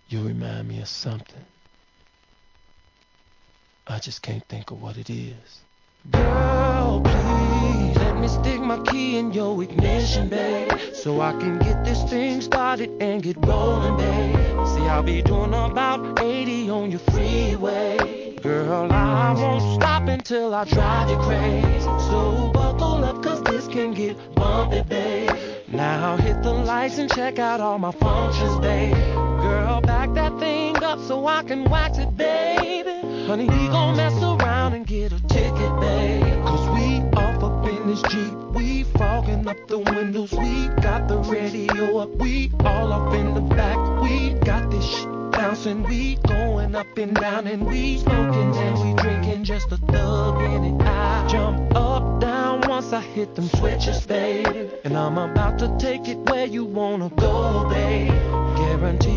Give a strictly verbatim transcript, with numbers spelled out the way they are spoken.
You remind me of something. I just can't think of what it is. Girl, please let me stick my key in your ignition, babe, so I can get this thing started and get rolling, babe. See, I'll be doing about eighty on your freeway. Girl, I won't stop until I drive you crazy. So buckle up, cause this can get bumpy, babe. Now hit the lights and check out all my functions, babe. Girl, back that thing up so I can wax it, baby. Honey, we gon' mess around and get a ticket, babe. Cause we off up in this Jeep. We fogging up the windows. We got the radio up. We all up in the back. We got this shit bouncing. We going up and down and we smoking and we drinking, just a thug in it. I jump up, down once I hit them switches, babe. And I'm about to take it where you wanna go, babe. Guarantee